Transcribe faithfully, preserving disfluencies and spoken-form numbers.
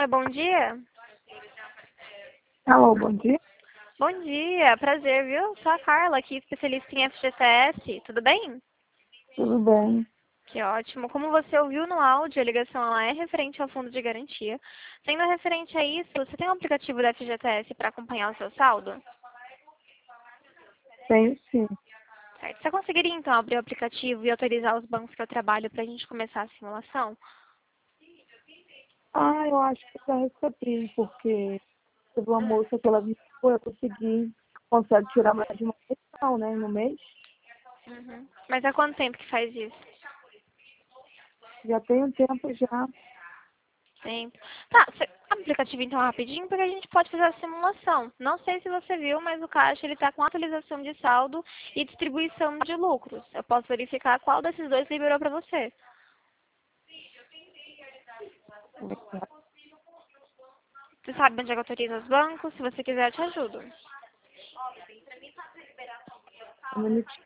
Oi, bom dia. Alô, bom dia. Bom dia, prazer, viu? Sou a Carla aqui, especialista em F G T S. Tudo bem? Tudo bem? Que ótimo. Como você ouviu no áudio, a ligação ela é referente ao fundo de garantia. Sendo referente a isso, você tem um aplicativo da F G T S para acompanhar o seu saldo? Tenho sim. Certo. Você conseguiria, então, abrir o aplicativo e autorizar os bancos que eu trabalho para a gente começar a simulação? Ah, eu acho que já recebi, porque teve uma moça que ela me foi, eu consegui, consegue tirar mais de uma questão, né, no mês. Uhum. Mas há quanto tempo que faz isso? Já tem um tempo já. Tempo. Tá, você... abre o aplicativo então rapidinho, porque a gente pode fazer a simulação. Não sei se você viu, mas o caixa ele está com atualização de saldo e distribuição de lucros. Eu posso verificar qual desses dois liberou para você. Você sabe onde é que autoriza os bancos? Se você quiser, eu te ajudo. Um minutinho.